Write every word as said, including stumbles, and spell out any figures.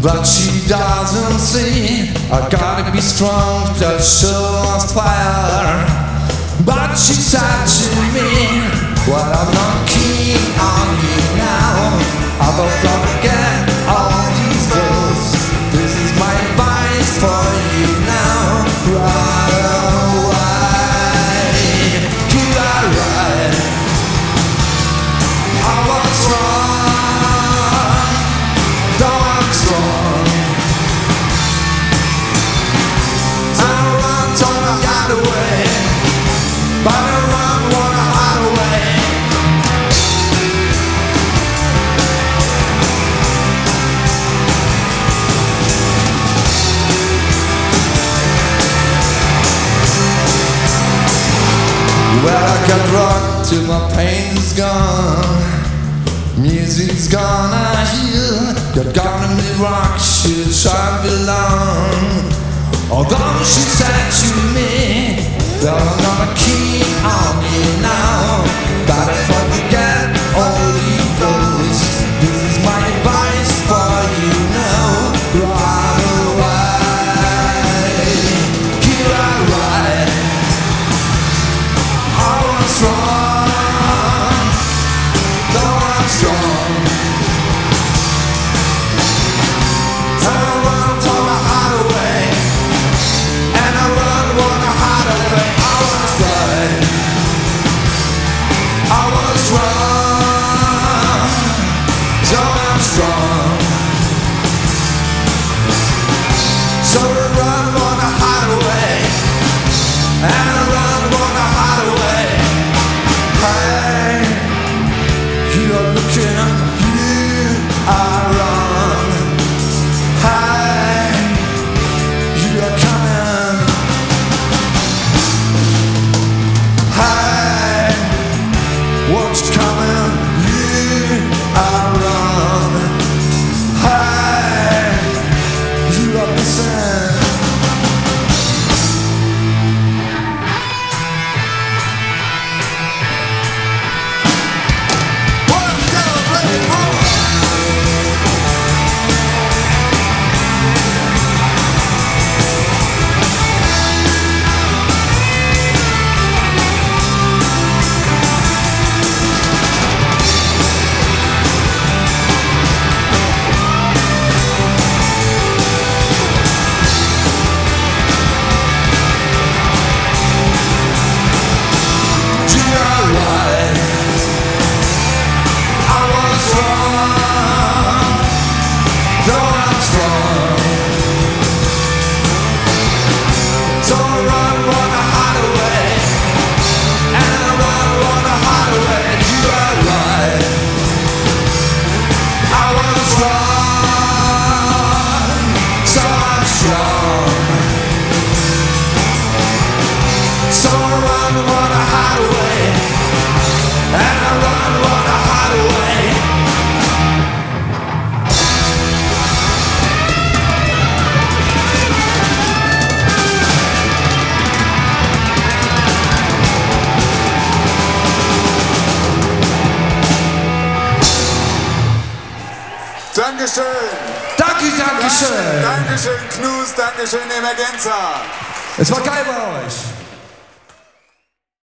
but she doesn't see. I gotta be strong to show us fire. But she said to me, well, I'm not keen on you now. I don't forget all these days. This is my advice for you now. Right away, you are right. I was wrong, though I'm strong. I run, don't I got away, but I run, wanna hide away. Well, I got rock till my pain is gone. Music's gonna heal. Got gonna be rock, should shall belong. Although she said to me that I'm not keen on you now, that if I forget all these those, this is my advice for you now. Right away, keep it right. I was wrong, though I'm strong. I run, wanna hide away, and I run, wanna hide away. I was right, I was wrong, though I'm strong. So I run, wanna hide away, and I run, wanna hide away. Hey, you are looking, you are wrong. Hey, you are coming. Hey, what's coming? You are wrong. Hey, you are missing. So I run, wanna hide away, and I run, wanna hide away. Dankeschön. Danke, Dankeschön. Dankeschön, Knus, Dankeschön, Emergenza. Es war geil bei euch.